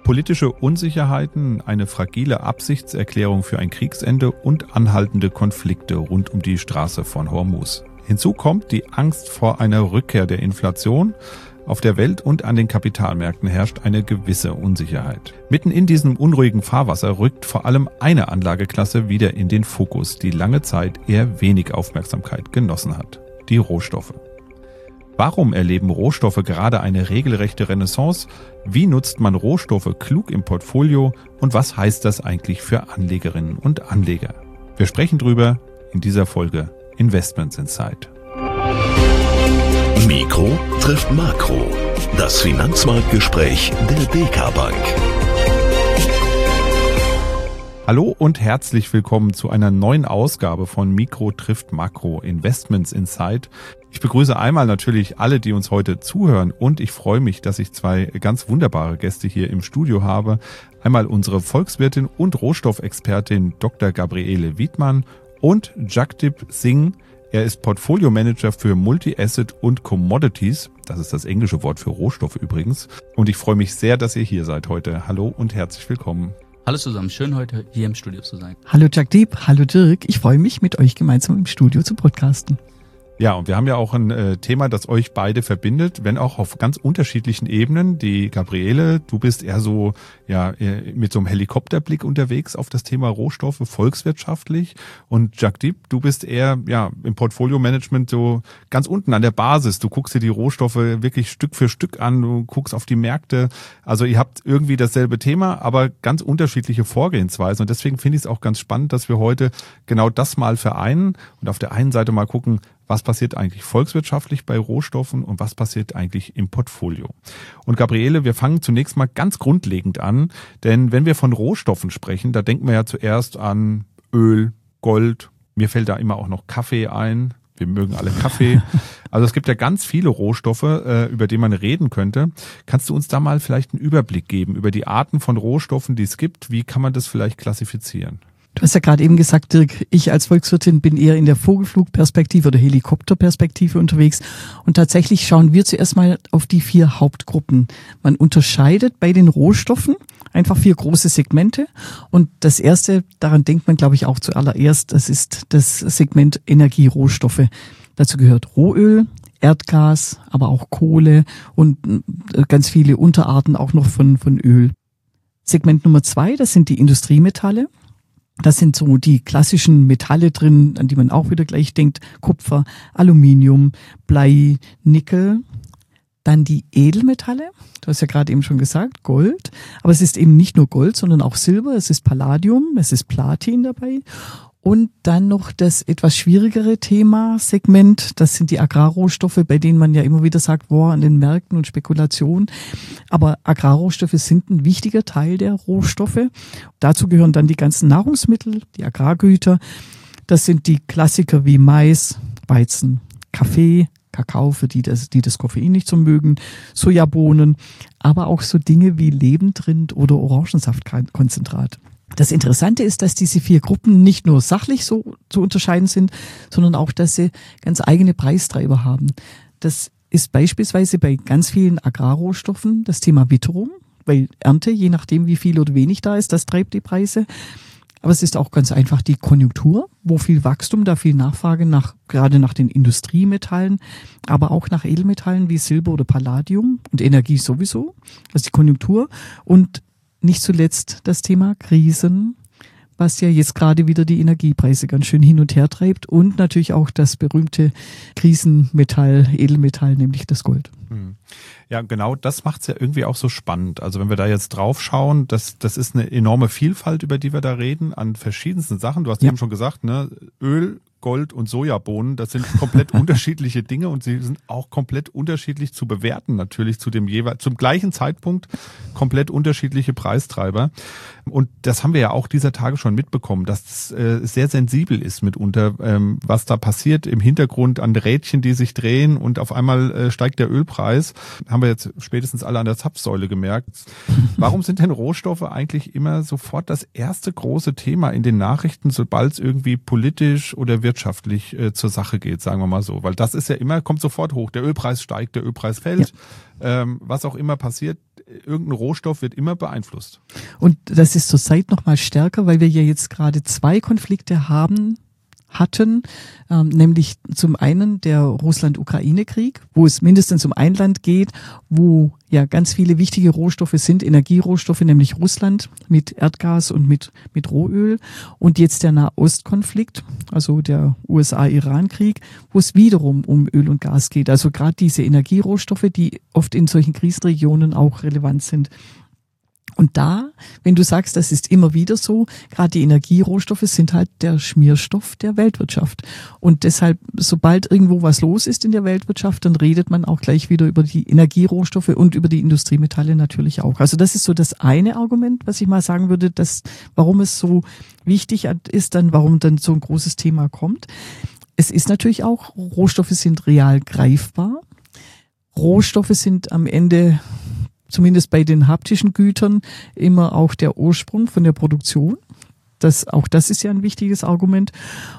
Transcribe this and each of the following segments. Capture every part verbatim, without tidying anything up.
Politische Unsicherheiten, eine fragile Absichtserklärung für ein Kriegsende und anhaltende Konflikte rund um die Straße von Hormuz. Hinzu kommt die Angst vor einer Rückkehr der Inflation. Auf der Welt und an den Kapitalmärkten herrscht eine gewisse Unsicherheit. Mitten in diesem unruhigen Fahrwasser rückt vor allem eine Anlageklasse wieder in den Fokus, die lange Zeit eher wenig Aufmerksamkeit genossen hat: die Rohstoffe. Warum erleben Rohstoffe gerade eine regelrechte Renaissance? Wie nutzt man Rohstoffe klug im Portfolio? Und was heißt das eigentlich für Anlegerinnen und Anleger? Wir sprechen drüber in dieser Folge Investments Insight. Mikro trifft Makro. Das Finanzmarktgespräch der D K Bank. Hallo und herzlich willkommen zu einer neuen Ausgabe von Mikro trifft Makro, Investments Insight. Ich begrüße einmal natürlich alle, die uns heute zuhören, und ich freue mich, dass ich zwei ganz wunderbare Gäste hier im Studio habe. Einmal unsere Volkswirtin und Rohstoffexpertin Doktor Gabriele Wiedmann und Jagdeep Singh. Er ist Portfolio-Manager für Multi-Asset und Commodities. Das ist das englische Wort für Rohstoffe übrigens. Und ich freue mich sehr, dass ihr hier seid heute. Hallo und herzlich willkommen. Hallo zusammen, schön heute hier im Studio zu sein. Hallo Jagdeep, hallo Dirk. Ich freue mich, mit euch gemeinsam im Studio zu podcasten. Ja, und wir haben ja auch ein äh, Thema, das euch beide verbindet, wenn auch auf ganz unterschiedlichen Ebenen. Die Gabriele, du bist eher so ja eher mit so einem Helikopterblick unterwegs auf das Thema Rohstoffe, volkswirtschaftlich. Und Jagdeep, du bist eher ja im Portfolio-Management so ganz unten an der Basis. Du guckst dir die Rohstoffe wirklich Stück für Stück an, du guckst auf die Märkte. Also ihr habt irgendwie dasselbe Thema, aber ganz unterschiedliche Vorgehensweisen. Und deswegen finde ich es auch ganz spannend, dass wir heute genau das mal vereinen und auf der einen Seite mal gucken, was passiert eigentlich volkswirtschaftlich bei Rohstoffen und was passiert eigentlich im Portfolio. Und Gabriele, wir fangen zunächst mal ganz grundlegend an, denn wenn wir von Rohstoffen sprechen, da denken wir ja zuerst an Öl, Gold, mir fällt da immer auch noch Kaffee ein. Wir mögen alle Kaffee. Also es gibt ja ganz viele Rohstoffe, über die man reden könnte. Kannst du uns da mal vielleicht einen Überblick geben über die Arten von Rohstoffen, die es gibt? Wie kann man das vielleicht klassifizieren? Du hast ja gerade eben gesagt, Dirk, ich als Volkswirtin bin eher in der Vogelflugperspektive oder Helikopterperspektive unterwegs. Und tatsächlich schauen wir zuerst mal auf die vier Hauptgruppen. Man unterscheidet bei den Rohstoffen einfach vier große Segmente. Und das erste, daran denkt man, glaube ich, auch zuallererst, das ist das Segment Energierohstoffe. Dazu gehört Rohöl, Erdgas, aber auch Kohle und ganz viele Unterarten auch noch von, von Öl. Segment Nummer zwei, das sind die Industriemetalle. Das sind so die klassischen Metalle drin, an die man auch wieder gleich denkt: Kupfer, Aluminium, Blei, Nickel. Dann die Edelmetalle. Du hast ja gerade eben schon gesagt, Gold. Aber es ist eben nicht nur Gold, sondern auch Silber. Es ist Palladium, es ist Platin dabei. Und dann noch das etwas schwierigere Thema, Segment, das sind die Agrarrohstoffe, bei denen man ja immer wieder sagt, boah, an den Märkten und Spekulation. Aber Agrarrohstoffe sind ein wichtiger Teil der Rohstoffe. Dazu gehören dann die ganzen Nahrungsmittel, die Agrargüter. Das sind die Klassiker wie Mais, Weizen, Kaffee, Kakao, für die das, die das Koffein nicht so mögen, Sojabohnen, aber auch so Dinge wie Lebendrind oder Orangensaftkonzentrat. Das Interessante ist, dass diese vier Gruppen nicht nur sachlich so zu unterscheiden sind, sondern auch, dass sie ganz eigene Preistreiber haben. Das ist beispielsweise bei ganz vielen Agrarrohstoffen das Thema Witterung, weil Ernte, je nachdem wie viel oder wenig da ist, das treibt die Preise. Aber es ist auch ganz einfach die Konjunktur, wo viel Wachstum, da viel Nachfrage nach, gerade nach den Industriemetallen, aber auch nach Edelmetallen wie Silber oder Palladium und Energie sowieso. Das ist die Konjunktur. Und nicht zuletzt das Thema Krisen, was ja jetzt gerade wieder die Energiepreise ganz schön hin und her treibt, und natürlich auch das berühmte Krisenmetall, Edelmetall, nämlich das Gold. Ja, genau, das macht es ja irgendwie auch so spannend. Also wenn wir da jetzt drauf schauen, das, das ist eine enorme Vielfalt, über die wir da reden, an verschiedensten Sachen. Du hast ja eben schon gesagt, ne, Öl, Gold und Sojabohnen, das sind komplett unterschiedliche Dinge und sie sind auch komplett unterschiedlich zu bewerten, natürlich zu dem jeweils, zum gleichen Zeitpunkt komplett unterschiedliche Preistreiber. Und das haben wir ja auch dieser Tage schon mitbekommen, dass es äh, sehr sensibel ist mitunter, ähm, was da passiert im Hintergrund an Rädchen, die sich drehen, und auf einmal äh, steigt der Ölpreis. Haben wir jetzt spätestens alle an der Zapfsäule gemerkt. Warum sind denn Rohstoffe eigentlich immer sofort das erste große Thema in den Nachrichten, sobald es irgendwie politisch oder wirtschaftlich äh, zur Sache geht, sagen wir mal so? Weil das ist ja immer, kommt sofort hoch. Der Ölpreis steigt, der Ölpreis fällt. Ja. Ähm, was auch immer passiert, irgendein Rohstoff wird immer beeinflusst. Und das ist zurzeit noch mal stärker, weil wir ja jetzt gerade zwei Konflikte haben, hatten, ähm, nämlich zum einen der Russland-Ukraine-Krieg, wo es mindestens um ein Land geht, wo ja ganz viele wichtige Rohstoffe sind, Energierohstoffe, nämlich Russland mit Erdgas und mit mit Rohöl, und jetzt der Nahostkonflikt, also der U S A-Iran-Krieg, wo es wiederum um Öl und Gas geht. Also gerade diese Energierohstoffe, die oft in solchen Krisenregionen auch relevant sind. Und da, wenn du sagst, das ist immer wieder so, gerade die Energierohstoffe sind halt der Schmierstoff der Weltwirtschaft. Und deshalb, sobald irgendwo was los ist in der Weltwirtschaft, dann redet man auch gleich wieder über die Energierohstoffe und über die Industriemetalle natürlich auch. Also das ist so das eine Argument, was ich mal sagen würde, dass, warum es so wichtig ist, dann, warum dann so ein großes Thema kommt. Es ist natürlich auch, Rohstoffe sind real greifbar. Rohstoffe sind am Ende, zumindest bei den haptischen Gütern, immer auch der Ursprung von der Produktion. Das, auch das ist ja ein wichtiges Argument.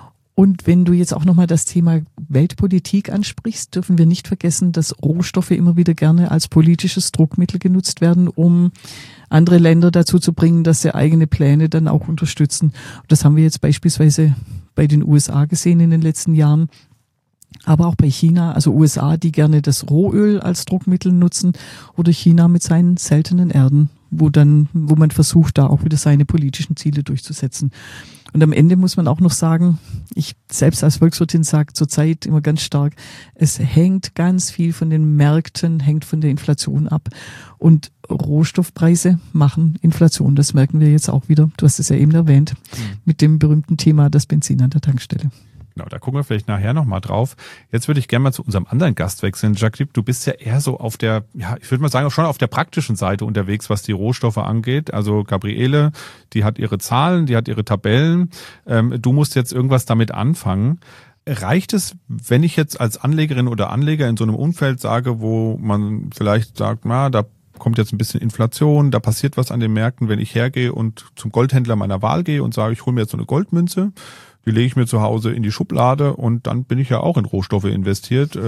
Und wenn du jetzt auch nochmal das Thema Weltpolitik ansprichst, dürfen wir nicht vergessen, dass Rohstoffe immer wieder gerne als politisches Druckmittel genutzt werden, um andere Länder dazu zu bringen, dass sie eigene Pläne dann auch unterstützen. Und das haben wir jetzt beispielsweise bei den U S A gesehen in den letzten Jahren. Aber auch bei China, also U S A, die gerne das Rohöl als Druckmittel nutzen, oder China mit seinen seltenen Erden, wo dann, wo man versucht, da auch wieder seine politischen Ziele durchzusetzen. Und am Ende muss man auch noch sagen, ich selbst als Volkswirtin sage zurzeit immer ganz stark, es hängt ganz viel von den Märkten, hängt von der Inflation ab. Und Rohstoffpreise machen Inflation. Das merken wir jetzt auch wieder. Du hast es ja eben erwähnt, mit dem berühmten Thema das Benzin an der Tankstelle. Genau, da gucken wir vielleicht nachher nochmal drauf. Jetzt würde ich gerne mal zu unserem anderen Gast wechseln. Jacques, du bist ja eher so auf der, ja, ich würde mal sagen, schon auf der praktischen Seite unterwegs, was die Rohstoffe angeht. Also Gabriele, die hat ihre Zahlen, die hat ihre Tabellen. Ähm, du musst jetzt irgendwas damit anfangen. Reicht es, wenn ich jetzt als Anlegerin oder Anleger in so einem Umfeld sage, wo man vielleicht sagt, na, da kommt jetzt ein bisschen Inflation, da passiert was an den Märkten, wenn ich hergehe und zum Goldhändler meiner Wahl gehe und sage, ich hole mir jetzt so eine Goldmünze, die lege ich mir zu Hause in die Schublade und dann bin ich ja auch in Rohstoffe investiert.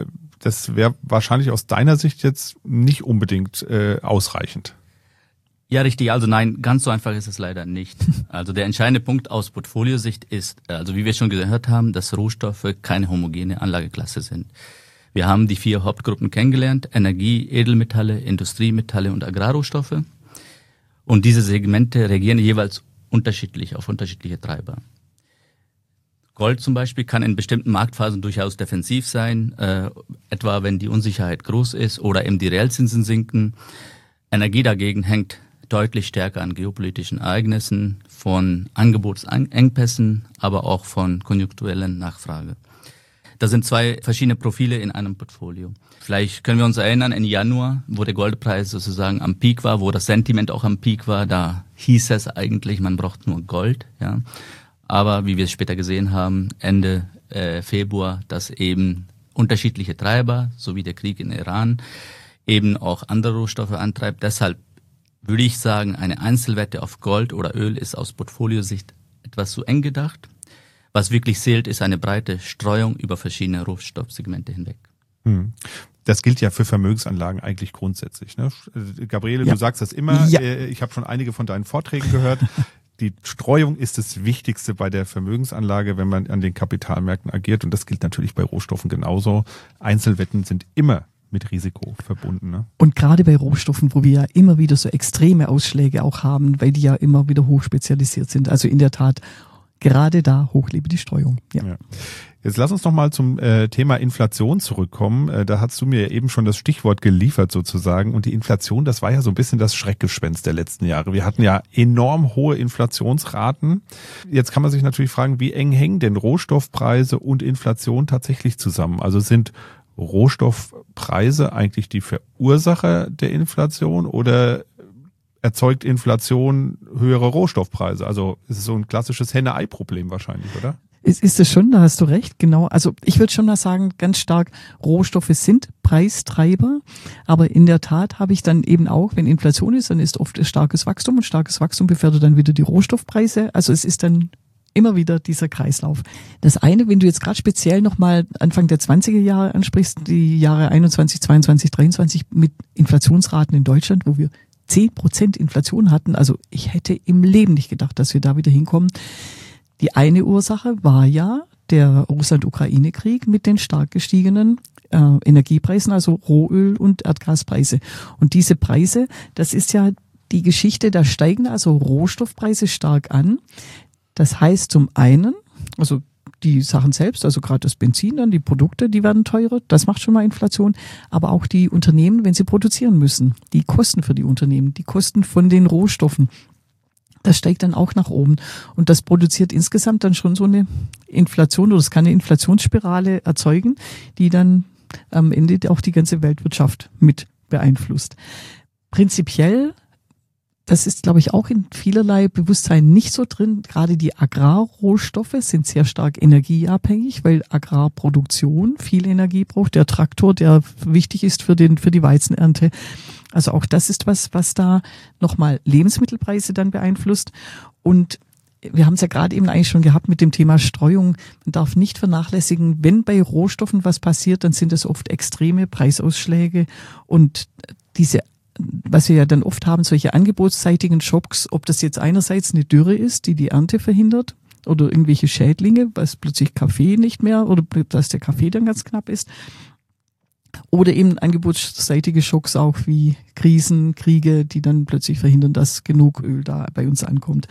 Das wäre wahrscheinlich aus deiner Sicht jetzt nicht unbedingt ausreichend. Ja, richtig. Also nein, ganz so einfach ist es leider nicht. Also der entscheidende Punkt aus Portfoliosicht ist, also wie wir schon gehört haben, dass Rohstoffe keine homogene Anlageklasse sind. Wir haben die vier Hauptgruppen kennengelernt: Energie, Edelmetalle, Industriemetalle und Agrarrohstoffe. Und diese Segmente reagieren jeweils unterschiedlich auf unterschiedliche Treiber. Gold zum Beispiel kann in bestimmten Marktphasen durchaus defensiv sein, äh, etwa wenn die Unsicherheit groß ist oder eben die Realzinsen sinken. Energie dagegen hängt deutlich stärker an geopolitischen Ereignissen, von Angebotsengpässen, aber auch von konjunkturellen Nachfrage. Das sind zwei verschiedene Profile in einem Portfolio. Vielleicht können wir uns erinnern, im Januar, wo der Goldpreis sozusagen am Peak war, wo das Sentiment auch am Peak war, da hieß es eigentlich, man braucht nur Gold, ja. Aber wie wir es später gesehen haben, Ende äh, Februar, dass eben unterschiedliche Treiber, so wie der Krieg in Iran, eben auch andere Rohstoffe antreibt. Deshalb würde ich sagen, eine Einzelwette auf Gold oder Öl ist aus Portfoliosicht etwas zu eng gedacht. Was wirklich zählt, ist eine breite Streuung über verschiedene Rohstoffsegmente hinweg. Hm. Das gilt ja für Vermögensanlagen eigentlich grundsätzlich, ne? Gabriele, ja. Du sagst das immer. Ja. Ich habe schon einige von deinen Vorträgen gehört. Die Streuung ist das Wichtigste bei der Vermögensanlage, wenn man an den Kapitalmärkten agiert. Und das gilt natürlich bei Rohstoffen genauso. Einzelwetten sind immer mit Risiko verbunden. Ne? Und gerade bei Rohstoffen, wo wir ja immer wieder so extreme Ausschläge auch haben, weil die ja immer wieder hochspezialisiert sind. Also in der Tat, gerade da hoch lebe die Streuung. Ja. Ja. Jetzt lass uns noch mal zum äh, Thema Inflation zurückkommen. Äh, da hast du mir eben schon das Stichwort geliefert sozusagen. Und die Inflation, das war ja so ein bisschen das Schreckgespenst der letzten Jahre. Wir hatten ja enorm hohe Inflationsraten. Jetzt kann man sich natürlich fragen, wie eng hängen denn Rohstoffpreise und Inflation tatsächlich zusammen? Also sind Rohstoffpreise eigentlich die Verursacher der Inflation oder erzeugt Inflation höhere Rohstoffpreise? Also es ist so ein klassisches Henne-Ei-Problem wahrscheinlich, oder? Ist, ist es schon, da hast du recht, genau. Also ich würde schon mal sagen, ganz stark, Rohstoffe sind Preistreiber, aber in der Tat habe ich dann eben auch, wenn Inflation ist, dann ist oft starkes Wachstum und starkes Wachstum befördert dann wieder die Rohstoffpreise. Also es ist dann immer wieder dieser Kreislauf. Das eine, wenn du jetzt gerade speziell nochmal Anfang der zwanziger Jahre ansprichst, die Jahre einundzwanzig, zweiundzwanzig, dreiundzwanzig mit Inflationsraten in Deutschland, wo wir zehn Prozent Inflation hatten, also ich hätte im Leben nicht gedacht, dass wir da wieder hinkommen. Die eine Ursache war ja der Russland-Ukraine-Krieg mit den stark gestiegenen äh, Energiepreisen, also Rohöl- und Erdgaspreise. Und diese Preise, das ist ja die Geschichte, da steigen also Rohstoffpreise stark an. Das heißt zum einen, also die Sachen selbst, also gerade das Benzin, dann die Produkte, die werden teurer, das macht schon mal Inflation, aber auch die Unternehmen, wenn sie produzieren müssen, die Kosten für die Unternehmen, die Kosten von den Rohstoffen, das steigt dann auch nach oben und das produziert insgesamt dann schon so eine Inflation oder es kann eine Inflationsspirale erzeugen, die dann am Ende auch die ganze Weltwirtschaft mit beeinflusst. Prinzipiell, das ist, glaube ich, auch in vielerlei Bewusstsein nicht so drin. Gerade die Agrarrohstoffe sind sehr stark energieabhängig, weil Agrarproduktion viel Energie braucht. Der Traktor, der wichtig ist für den, für die Weizenernte. Also auch das ist was, was da nochmal Lebensmittelpreise dann beeinflusst. Und wir haben es ja gerade eben eigentlich schon gehabt mit dem Thema Streuung. Man darf nicht vernachlässigen, wenn bei Rohstoffen was passiert, dann sind es oft extreme Preisausschläge und diese was wir ja dann oft haben, solche angebotsseitigen Schocks, ob das jetzt einerseits eine Dürre ist, die die Ernte verhindert oder irgendwelche Schädlinge, was plötzlich Kaffee nicht mehr oder dass der Kaffee dann ganz knapp ist oder eben angebotsseitige Schocks auch wie Krisen, Kriege, die dann plötzlich verhindern, dass genug Öl da bei uns ankommt.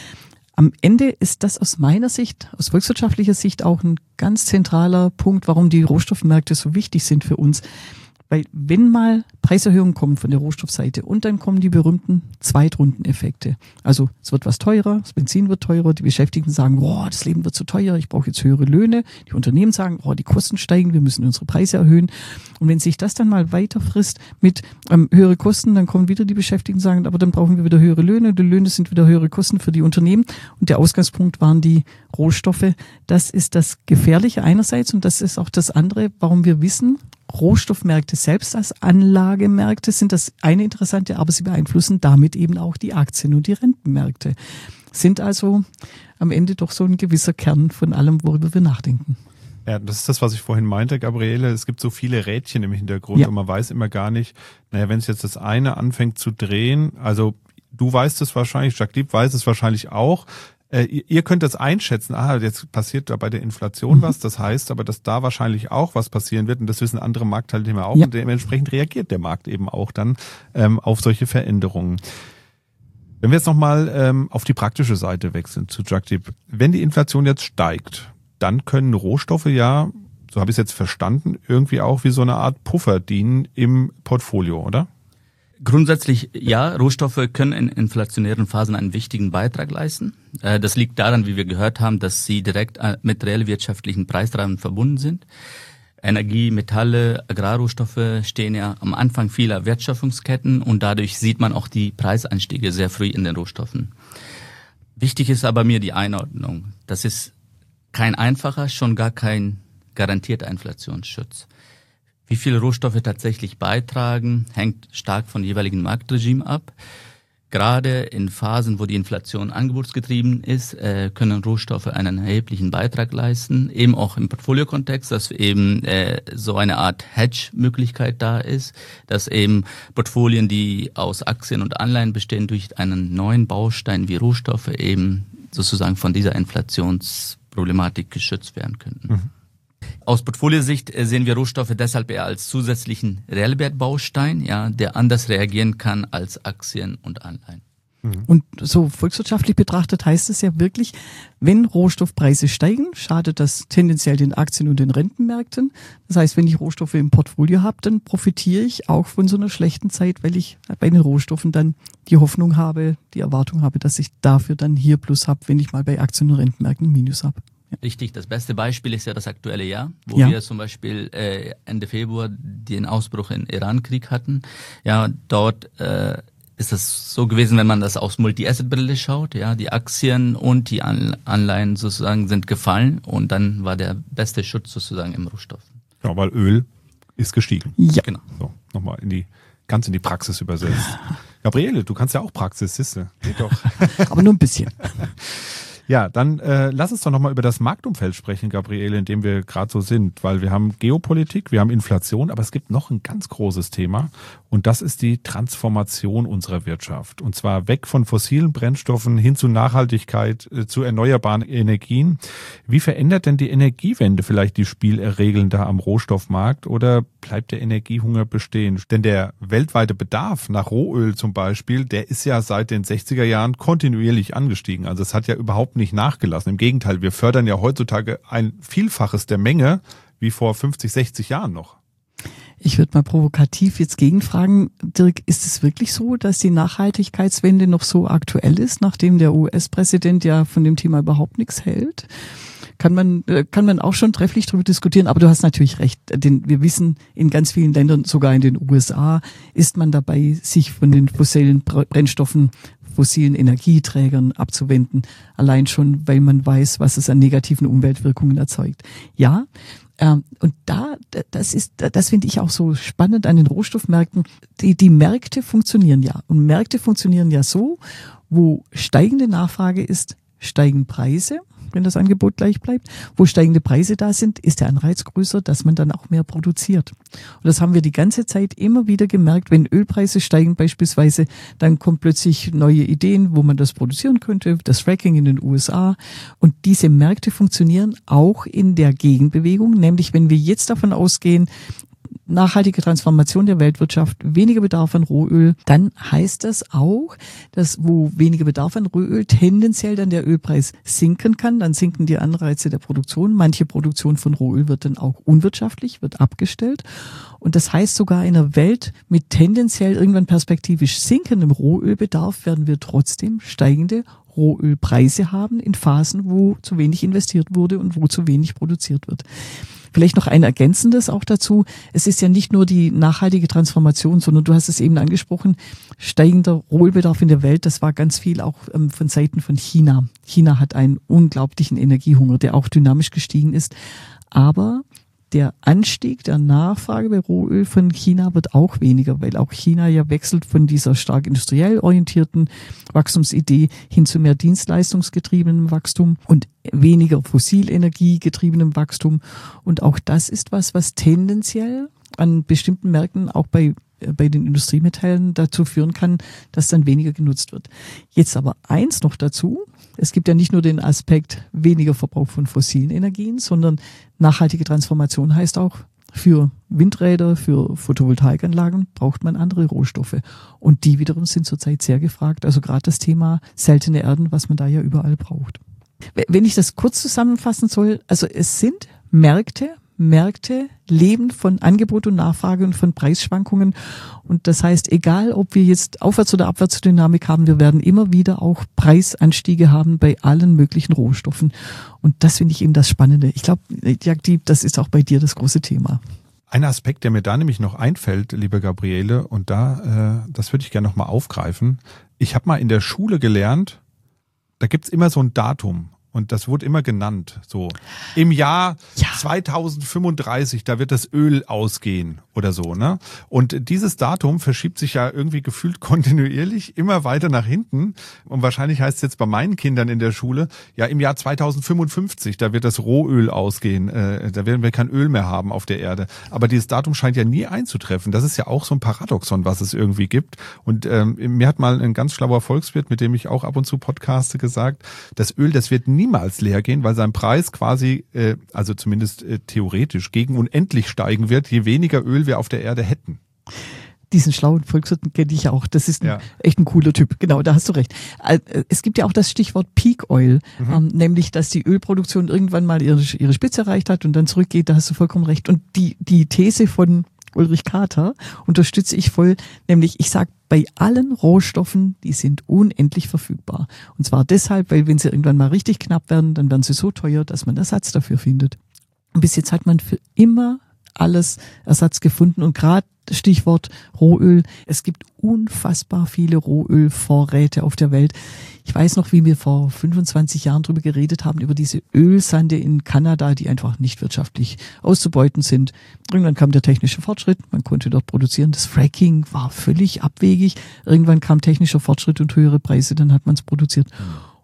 Am Ende ist das aus meiner Sicht, aus volkswirtschaftlicher Sicht auch ein ganz zentraler Punkt, warum die Rohstoffmärkte so wichtig sind für uns. Weil wenn mal Preiserhöhungen kommen von der Rohstoffseite und dann kommen die berühmten Zweitrundeneffekte. Also es wird was teurer, das Benzin wird teurer, die Beschäftigten sagen, boah, das Leben wird zu teuer, ich brauche jetzt höhere Löhne. Die Unternehmen sagen, boah, die Kosten steigen, wir müssen unsere Preise erhöhen. Und wenn sich das dann mal weiter frisst mit ähm, höhere Kosten, dann kommen wieder die Beschäftigten und sagen, aber dann brauchen wir wieder höhere Löhne. Die Löhne sind wieder höhere Kosten für die Unternehmen. Und der Ausgangspunkt waren die Rohstoffe. Das ist das Gefährliche einerseits und das ist auch das andere, warum wir wissen, Rohstoffmärkte selbst als Anlagemärkte sind das eine interessante, aber sie beeinflussen damit eben auch die Aktien- und die Rentenmärkte. Sind also am Ende doch so ein gewisser Kern von allem, worüber wir nachdenken. Ja, das ist das, was ich vorhin meinte, Gabriele. Es gibt so viele Rädchen im Hintergrund ja. Und man weiß immer gar nicht, naja, wenn es jetzt das eine anfängt zu drehen, also du weißt es wahrscheinlich, Jacques weiß es wahrscheinlich auch, Äh, ihr könnt das einschätzen, ah, jetzt passiert da bei der Inflation mhm. was, das heißt aber, dass da wahrscheinlich auch was passieren wird und das wissen andere Marktteilnehmer auch ja. Und dementsprechend reagiert der Markt eben auch dann ähm, auf solche Veränderungen. Wenn wir jetzt nochmal ähm, auf die praktische Seite wechseln zu Jacques, wenn die Inflation jetzt steigt, dann können Rohstoffe ja, so habe ich es jetzt verstanden, irgendwie auch wie so eine Art Puffer dienen im Portfolio, oder? Grundsätzlich ja, Rohstoffe können in inflationären Phasen einen wichtigen Beitrag leisten. Das liegt daran, wie wir gehört haben, dass sie direkt mit reellwirtschaftlichen Preistreibern verbunden sind. Energie, Metalle, Agrarrohstoffe stehen ja am Anfang vieler Wertschöpfungsketten und dadurch sieht man auch die Preisanstiege sehr früh in den Rohstoffen. Wichtig ist aber mir die Einordnung. Das ist kein einfacher, schon gar kein garantierter Inflationsschutz. Wie viele Rohstoffe tatsächlich beitragen, hängt stark von jeweiligen Marktregime ab. Gerade in Phasen, wo die Inflation angebotsgetrieben ist, können Rohstoffe einen erheblichen Beitrag leisten. Eben auch im Portfoliokontext, dass eben so eine Art Hedge-Möglichkeit da ist, dass eben Portfolien, die aus Aktien und Anleihen bestehen, durch einen neuen Baustein wie Rohstoffe eben sozusagen von dieser Inflationsproblematik geschützt werden könnten. Mhm. Aus Portfoliosicht sehen wir Rohstoffe deshalb eher als zusätzlichen Reellwertbaustein, ja, der anders reagieren kann als Aktien und Anleihen. Und so volkswirtschaftlich betrachtet heißt es ja wirklich, wenn Rohstoffpreise steigen, schadet das tendenziell den Aktien- und den Rentenmärkten. Das heißt, wenn ich Rohstoffe im Portfolio habe, dann profitiere ich auch von so einer schlechten Zeit, weil ich bei den Rohstoffen dann die Hoffnung habe, die Erwartung habe, dass ich dafür dann hier Plus habe, wenn ich mal bei Aktien- und Rentenmärkten Minus habe. Ja. Richtig, das beste Beispiel ist ja das aktuelle Jahr, wo ja. wir zum Beispiel äh, Ende Februar den Ausbruch in Iran-Krieg hatten. Ja, dort äh, ist es so gewesen, wenn man das aus Multi-Asset-Brille schaut, ja, die Aktien und die Anleihen sozusagen sind gefallen und dann war der beste Schutz sozusagen im Rohstoff. Ja, weil Öl ist gestiegen. Ja, genau. So, nochmal in die ganz in die Praxis übersetzt. Gabriele, du kannst ja auch Praxis, siehste. Geht doch. Aber nur ein bisschen. Ja, dann äh, lass uns doch nochmal über das Marktumfeld sprechen, Gabriele, in dem wir gerade so sind, weil wir haben Geopolitik, wir haben Inflation, aber es gibt noch ein ganz großes Thema und das ist die Transformation unserer Wirtschaft. Und zwar weg von fossilen Brennstoffen hin zu Nachhaltigkeit, äh, zu erneuerbaren Energien. Wie verändert denn die Energiewende vielleicht die Spielregeln da am Rohstoffmarkt oder bleibt der Energiehunger bestehen? Denn der weltweite Bedarf nach Rohöl zum Beispiel, der ist ja seit den sechziger Jahren kontinuierlich angestiegen. Also es hat ja überhaupt nicht nachgelassen. Im Gegenteil, wir fördern ja heutzutage ein Vielfaches der Menge wie vor fünfzig, sechzig Jahren noch. Ich würde mal provokativ jetzt gegenfragen, Dirk, ist es wirklich so, dass die Nachhaltigkeitswende noch so aktuell ist, nachdem der U S-Präsident ja von dem Thema überhaupt nichts hält? Kann man, kann man auch schon trefflich darüber diskutieren, aber du hast natürlich recht, denn wir wissen, in ganz vielen Ländern, sogar in den U S A, ist man dabei, sich von den fossilen Brennstoffen, fossilen Energieträgern abzuwenden, allein schon, weil man weiß, was es an negativen Umweltwirkungen erzeugt. Ja, ähm, und da, das ist, das finde ich auch so spannend an den Rohstoffmärkten. Die, die Märkte funktionieren ja. Und Märkte funktionieren ja so, wo steigende Nachfrage ist, steigen Preise, wenn das Angebot gleich bleibt. Wo steigende Preise da sind, ist der Anreiz größer, dass man dann auch mehr produziert. Und das haben wir die ganze Zeit immer wieder gemerkt. Wenn Ölpreise steigen beispielsweise, dann kommen plötzlich neue Ideen, wo man das produzieren könnte. Das Fracking in den U S A. Und diese Märkte funktionieren auch in der Gegenbewegung. Nämlich, wenn wir jetzt davon ausgehen, nachhaltige Transformation der Weltwirtschaft, weniger Bedarf an Rohöl, dann heißt das auch, dass wo weniger Bedarf an Rohöl tendenziell dann der Ölpreis sinken kann, dann sinken die Anreize der Produktion. Manche Produktion von Rohöl wird dann auch unwirtschaftlich, wird abgestellt. Und das heißt sogar in einer Welt mit tendenziell irgendwann perspektivisch sinkendem Rohölbedarf werden wir trotzdem steigende Rohölpreise haben in Phasen, wo zu wenig investiert wurde und wo zu wenig produziert wird. Vielleicht noch ein Ergänzendes auch dazu. Es ist ja nicht nur die nachhaltige Transformation, sondern du hast es eben angesprochen, steigender Rohölbedarf in der Welt, das war ganz viel auch ähm, von Seiten von China. China hat einen unglaublichen Energiehunger, der auch dynamisch gestiegen ist. Aber der Anstieg der Nachfrage bei Rohöl von China wird auch weniger, weil auch China ja wechselt von dieser stark industriell orientierten Wachstumsidee hin zu mehr dienstleistungsgetriebenem Wachstum und weniger fossilenergiegetriebenem Wachstum. Und auch das ist was, was tendenziell an bestimmten Märkten auch bei bei den Industriemetallen dazu führen kann, dass dann weniger genutzt wird. Jetzt aber eins noch dazu. Es gibt ja nicht nur den Aspekt weniger Verbrauch von fossilen Energien, sondern nachhaltige Transformation heißt auch, für Windräder, für Photovoltaikanlagen braucht man andere Rohstoffe. Und die wiederum sind zurzeit sehr gefragt. Also gerade das Thema seltene Erden, was man da ja überall braucht. Wenn ich das kurz zusammenfassen soll, also es sind Märkte, Märkte leben von Angebot und Nachfrage und von Preisschwankungen. Und das heißt, egal ob wir jetzt Aufwärts- oder Abwärtsdynamik haben, wir werden immer wieder auch Preisanstiege haben bei allen möglichen Rohstoffen. Und das finde ich eben das Spannende. Ich glaube, Jagddieb, das ist auch bei dir das große Thema. Ein Aspekt, der mir da nämlich noch einfällt, liebe Gabriele, und da, äh, das würde ich gerne nochmal aufgreifen. Ich habe mal in der Schule gelernt, da gibt's immer so ein Datum. Und das wurde immer genannt, so im Jahr ja. zweitausendfünfunddreißig, da wird das Öl ausgehen oder so, ne? Und dieses Datum verschiebt sich ja irgendwie gefühlt kontinuierlich immer weiter nach hinten. Und wahrscheinlich heißt es jetzt bei meinen Kindern in der Schule, ja im Jahr zweitausendfünfundfünfzig, da wird das Rohöl ausgehen, äh, da werden wir kein Öl mehr haben auf der Erde. Aber dieses Datum scheint ja nie einzutreffen. Das ist ja auch so ein Paradoxon, was es irgendwie gibt. Und ähm, mir hat mal ein ganz schlauer Volkswirt, mit dem ich auch ab und zu podcaste, gesagt, das Öl, das wird nie niemals leer gehen, weil sein Preis quasi, äh, also zumindest äh, theoretisch, gegen unendlich steigen wird, je weniger Öl wir auf der Erde hätten. Diesen schlauen Volkswirt kenne ich auch. Das ist ein, ja. echt ein cooler Typ. Genau, da hast du recht. Es gibt ja auch das Stichwort Peak Oil, mhm. ähm, nämlich, dass die Ölproduktion irgendwann mal ihre, ihre Spitze erreicht hat und dann zurückgeht. Da hast du vollkommen recht. Und die, die These von Ulrich Kater unterstütze ich voll, nämlich ich sage, bei allen Rohstoffen, die sind unendlich verfügbar. Und zwar deshalb, weil wenn sie irgendwann mal richtig knapp werden, dann werden sie so teuer, dass man Ersatz dafür findet. Und bis jetzt hat man für immer alles Ersatz gefunden und gerade Stichwort Rohöl. Es gibt unfassbar viele Rohölvorräte auf der Welt. Ich weiß noch, wie wir vor fünfundzwanzig Jahren drüber geredet haben, über diese Ölsande in Kanada, die einfach nicht wirtschaftlich auszubeuten sind. Irgendwann kam der technische Fortschritt, man konnte dort produzieren. Das Fracking war völlig abwegig. Irgendwann kam technischer Fortschritt und höhere Preise, dann hat man es produziert.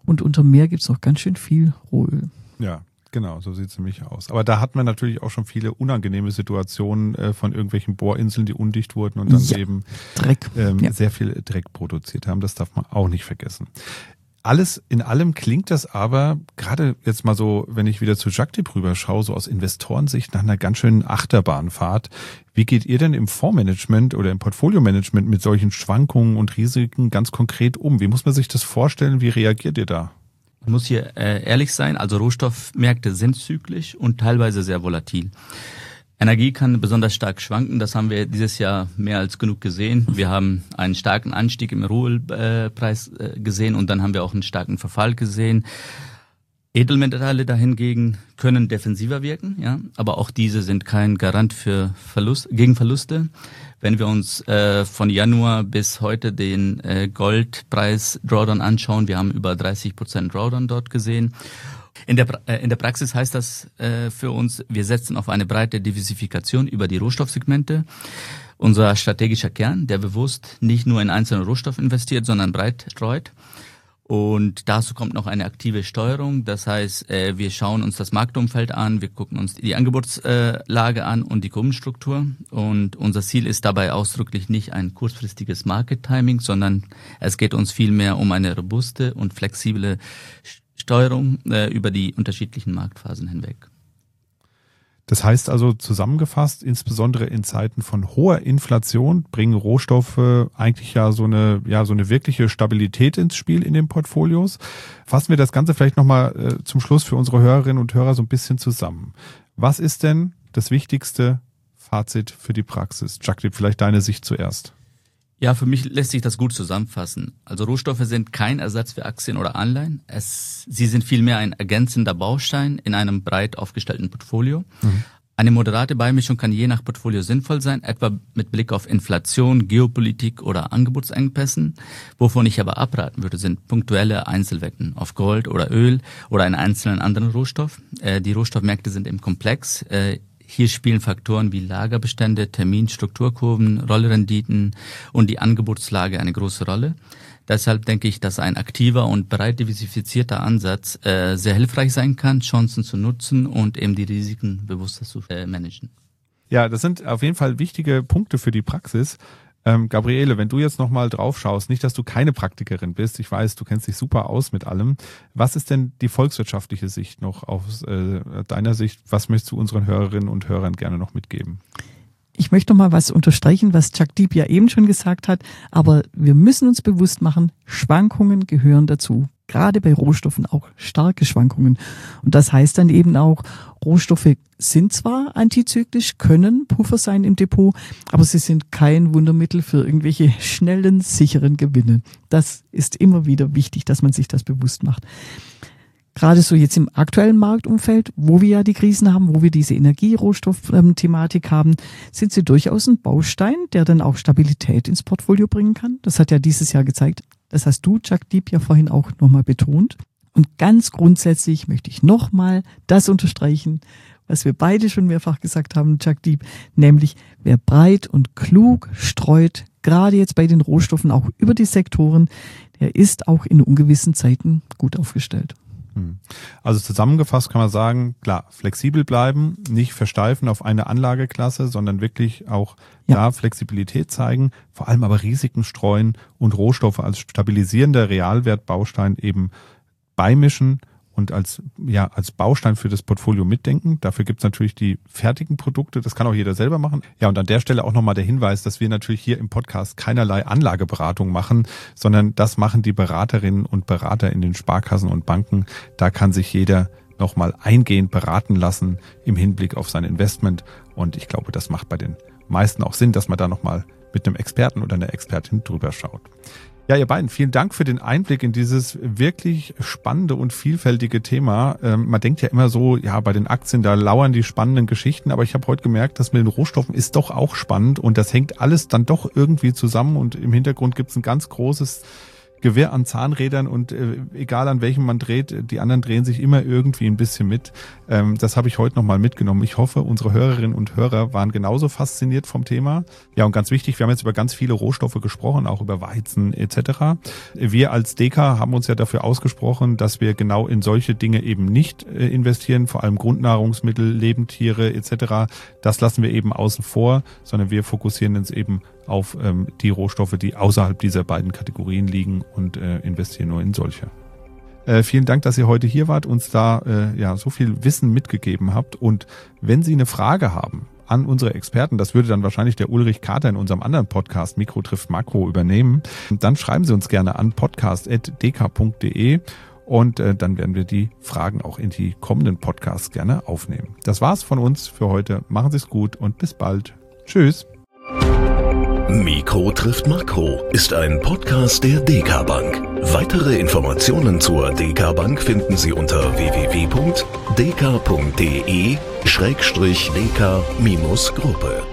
Und unter Meer gibt's auch ganz schön viel Rohöl. Ja, genau, so sieht's nämlich aus. Aber da hat man natürlich auch schon viele unangenehme Situationen äh, von irgendwelchen Bohrinseln, die undicht wurden und dann ja, eben Dreck. Ähm, Ja. sehr viel Dreck produziert haben. Das darf man auch nicht vergessen. Alles in allem klingt das aber, gerade jetzt mal so, wenn ich wieder zu Jagdip rüberschaue, so aus Investorensicht nach einer ganz schönen Achterbahnfahrt. Wie geht ihr denn im Fondsmanagement oder im Portfoliomanagement mit solchen Schwankungen und Risiken ganz konkret um? Wie muss man sich das vorstellen? Wie reagiert ihr da? Ich muss hier äh, ehrlich sein, also Rohstoffmärkte sind zyklisch und teilweise sehr volatil. Energie kann besonders stark schwanken, das haben wir dieses Jahr mehr als genug gesehen. Wir haben einen starken Anstieg im Rohölpreis äh, gesehen und dann haben wir auch einen starken Verfall gesehen. Edelmetalle dahingegen können defensiver wirken, ja, aber auch diese sind kein Garant für Verlust, gegen Verluste. Wenn wir uns äh, von Januar bis heute den äh, Goldpreis Drawdown anschauen, wir haben über dreißig Prozent Drawdown dort gesehen. In der, äh, in der Praxis heißt das äh, für uns, wir setzen auf eine breite Diversifikation über die Rohstoffsegmente. Unser strategischer Kern, der bewusst nicht nur in einzelne Rohstoffe investiert, sondern breit streut. Und dazu kommt noch eine aktive Steuerung. Das heißt, äh, wir schauen uns das Marktumfeld an, wir gucken uns die Angebotslage äh, an und die Kundenstruktur. Und unser Ziel ist dabei ausdrücklich nicht ein kurzfristiges Market-Timing, sondern es geht uns vielmehr um eine robuste und flexible Steuerung äh, über die unterschiedlichen Marktphasen hinweg. Das heißt also zusammengefasst, insbesondere in Zeiten von hoher Inflation bringen Rohstoffe eigentlich ja so eine, ja, so eine wirkliche Stabilität ins Spiel in den Portfolios. Fassen wir das Ganze vielleicht nochmal äh, zum Schluss für unsere Hörerinnen und Hörer so ein bisschen zusammen. Was ist denn das wichtigste Fazit für die Praxis? Jagdip, vielleicht deine Sicht zuerst. Ja, für mich lässt sich das gut zusammenfassen. Also Rohstoffe sind kein Ersatz für Aktien oder Anleihen. Es, sie sind vielmehr ein ergänzender Baustein in einem breit aufgestellten Portfolio. Mhm. Eine moderate Beimischung kann je nach Portfolio sinnvoll sein, etwa mit Blick auf Inflation, Geopolitik oder Angebotsengpässen. Wovon ich aber abraten würde, sind punktuelle Einzelwetten auf Gold oder Öl oder einen einzelnen anderen Rohstoff. Äh, die Rohstoffmärkte sind im Komplex. Äh, Hier spielen Faktoren wie Lagerbestände, Termin, Strukturkurven, Rollrenditen und die Angebotslage eine große Rolle. Deshalb denke ich, dass ein aktiver und breit diversifizierter Ansatz äh, sehr hilfreich sein kann, Chancen zu nutzen und eben die Risiken bewusster zu äh, managen. Ja, das sind auf jeden Fall wichtige Punkte für die Praxis. Ähm, Gabriele, wenn du jetzt nochmal drauf schaust, nicht, dass du keine Praktikerin bist, ich weiß, du kennst dich super aus mit allem. Was ist denn die volkswirtschaftliche Sicht noch aus äh, deiner Sicht? Was möchtest du unseren Hörerinnen und Hörern gerne noch mitgeben? Ich möchte noch mal was unterstreichen, was Jagdip ja eben schon gesagt hat, aber wir müssen uns bewusst machen, Schwankungen gehören dazu. Gerade bei Rohstoffen auch starke Schwankungen. Und das heißt dann eben auch, Rohstoffe sind zwar antizyklisch, können Puffer sein im Depot, aber sie sind kein Wundermittel für irgendwelche schnellen, sicheren Gewinne. Das ist immer wieder wichtig, dass man sich das bewusst macht. Gerade so jetzt im aktuellen Marktumfeld, wo wir ja die Krisen haben, wo wir diese Energierohstoff-Thematik haben, sind sie durchaus ein Baustein, der dann auch Stabilität ins Portfolio bringen kann. Das hat ja dieses Jahr gezeigt. Das hast du, Jagdip, ja vorhin auch nochmal betont. Und ganz grundsätzlich möchte ich nochmal das unterstreichen, was wir beide schon mehrfach gesagt haben, Jagdip, nämlich wer breit und klug streut, gerade jetzt bei den Rohstoffen auch über die Sektoren, der ist auch in ungewissen Zeiten gut aufgestellt. Also zusammengefasst kann man sagen, klar, flexibel bleiben, nicht versteifen auf eine Anlageklasse, sondern wirklich auch ja. da Flexibilität zeigen, vor allem aber Risiken streuen und Rohstoffe als stabilisierender Realwertbaustein eben beimischen und als ja als Baustein für das Portfolio mitdenken. Dafür gibt's natürlich die fertigen Produkte, das kann auch jeder selber machen. Ja, und an der Stelle auch nochmal der Hinweis, dass wir natürlich hier im Podcast keinerlei Anlageberatung machen, sondern das machen die Beraterinnen und Berater in den Sparkassen und Banken. Da kann sich jeder nochmal eingehend beraten lassen im Hinblick auf sein Investment. Und ich glaube, das macht bei den meisten auch Sinn, dass man da nochmal mit einem Experten oder einer Expertin drüber schaut. Ja, ihr beiden, vielen Dank für den Einblick in dieses wirklich spannende und vielfältige Thema. Ähm, man denkt ja immer so, ja, bei den Aktien, da lauern die spannenden Geschichten, aber ich habe heute gemerkt, dass mit den Rohstoffen ist doch auch spannend und das hängt alles dann doch irgendwie zusammen und im Hintergrund gibt es ein ganz großes Gewirr an Zahnrädern und äh, egal an welchem man dreht, die anderen drehen sich immer irgendwie ein bisschen mit. Ähm, das habe ich heute nochmal mitgenommen. Ich hoffe, unsere Hörerinnen und Hörer waren genauso fasziniert vom Thema. Ja, und ganz wichtig, wir haben jetzt über ganz viele Rohstoffe gesprochen, auch über Weizen et cetera. Wir als Deka haben uns ja dafür ausgesprochen, dass wir genau in solche Dinge eben nicht äh, investieren, vor allem Grundnahrungsmittel, Lebendtiere et cetera. Das lassen wir eben außen vor, sondern wir fokussieren uns eben auf ähm, die Rohstoffe, die außerhalb dieser beiden Kategorien liegen und äh, investieren nur in solche. Äh, vielen Dank, dass ihr heute hier wart, uns da äh, ja so viel Wissen mitgegeben habt. Und wenn Sie eine Frage haben an unsere Experten, das würde dann wahrscheinlich der Ulrich Kater in unserem anderen Podcast Mikro trifft Makro übernehmen, dann schreiben Sie uns gerne an podcast punkt d k punkt d e und äh, dann werden wir die Fragen auch in die kommenden Podcasts gerne aufnehmen. Das war's von uns für heute. Machen Sie es gut und bis bald. Tschüss. Mikro trifft Makro ist ein Podcast der Deka Bank. Weitere Informationen zur Deka Bank finden Sie unter w w w punkt d k punkt d e schrägstrich deka Gruppe.